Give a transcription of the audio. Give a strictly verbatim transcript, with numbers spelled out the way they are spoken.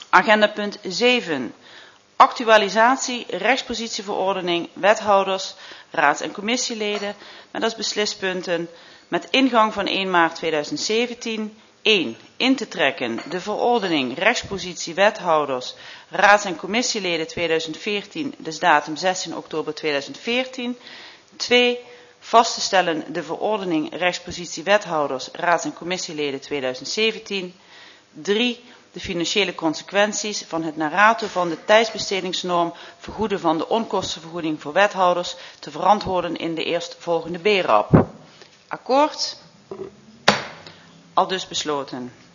Agenda punt zeven. Actualisatie rechtspositieverordening wethouders, raads- en commissieleden met als beslispunten met ingang van één maart tweeduizend zeventien één. In te trekken de verordening rechtspositie wethouders, raads- en commissieleden tweeduizend veertien, dus datum zestien oktober tweeduizend veertien. twee. Vast te stellen de verordening rechtspositie wethouders, raads- en commissieleden tweeduizend zeventien. drie. De financiële consequenties van het narato van de tijdsbestedingsnorm vergoeden van de onkostenvergoeding voor wethouders te verantwoorden in de eerstvolgende B R A P. Akkoord? Aldus besloten.